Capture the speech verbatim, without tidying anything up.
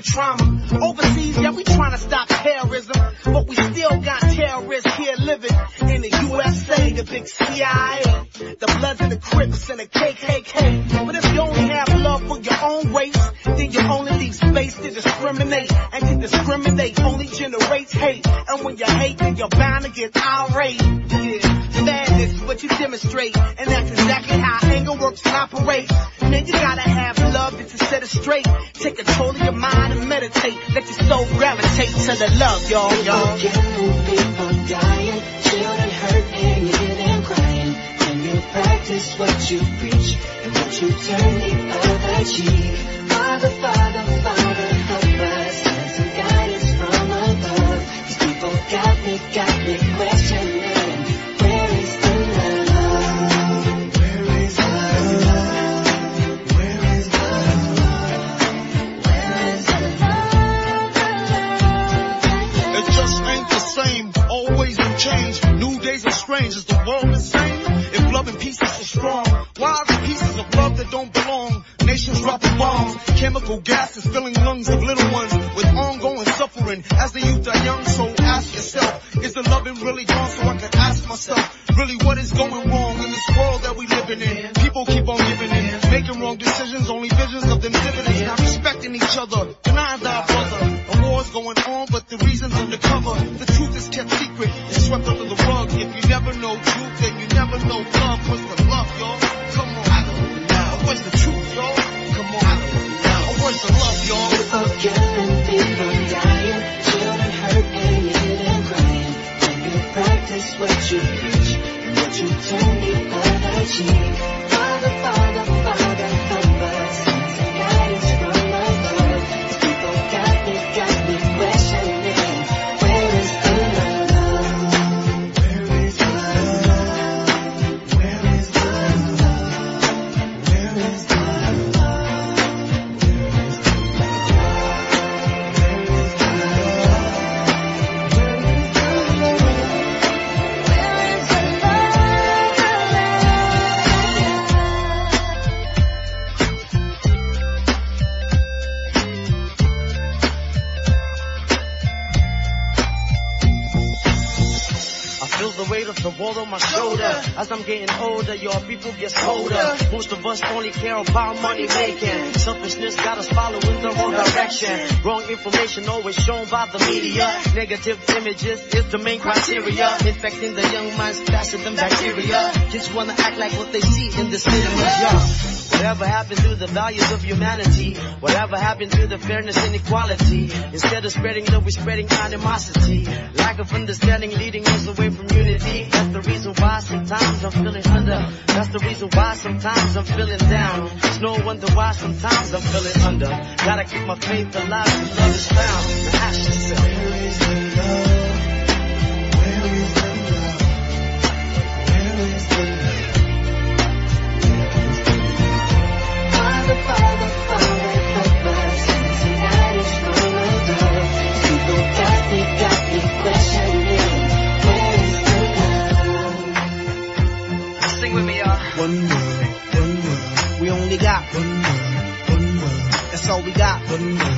trauma. Overseas, yeah, we trying to stop terrorism, but we still got terrorists here living in the U S A, the big C I A, the Bloods and the Crips and the K K K. But if you only have love for your own race, then you only leave space to discriminate, and to discriminate only generates hate. And when you hate, then you're bound to get irate. Yeah, madness is what you demonstrate, and that's exactly how anger works and operates. Man, you gotta have love just to set it straight. Take control of your mind and meditate. Let your soul gravitate to the love, y'all, y'all. People killing, people dying, children hurt and you hear them crying. When you practice what you preach and what you turn the other cheek. Father, Father, Father, help us. Send some guidance from above. These people got me, got me questioning. Where is the love? Where is the love? Where is the love? Where is the love? It just ain't the same. Always in change. New days are strange. Is the world insane? If love and peace is so strong, why are the pieces of love that don't belong? Nations dropping bombs, chemical gases filling lungs of little ones with ongoing suffering as the youth are young. So ask yourself, is the loving really gone? So I can ask myself, really what is going wrong in this world that we living in? People keep on giving in, making wrong decisions, only visions of them dividends, not respecting each other, denying thy brother. A war's going on, but the reason's undercover. The truth is kept secret, it's swept under the rug. If you never know truth, then you never know love. What's the love, y'all? Come on, I don't know. What's the truth, y'all? Come on, I don't know. What's the love, y'all? People killing, people dying, children hurt and you hear them crying. When you practice what you preach and what you turn the other cheek. Father, Father, Father, help us. Send some guidance from above. These people got me, got me questioning. Where is the love? Where is the love? Where is the love? Where is the the weight of the world on my shoulder. As I'm getting older, your people get colder. Most of us only care about money making. Selfishness got us following the wrong direction. Wrong information always shown by the media. Negative images is the main criteria. Infecting the young minds faster than bacteria. Kids wanna act like what they see in the cinemas, yeah. Whatever happened to the values of humanity? Whatever happened to the fairness and equality? Instead of spreading love, we're spreading animosity. Lack of understanding leading us away from unity. That's the reason why sometimes I'm feeling under. That's the reason why sometimes I'm feeling down. It's no wonder why sometimes I'm feeling under. Gotta keep my faith alive and love is found. Now ask yourself, where is the love? Where is the love? Where is the love? Father, Father, Father, help us. Send some guidance from above. People got me, got me questioning. Where is the love? Sing with me, y'all. One world, one world. We only got one world, one world. That's all we got. One world.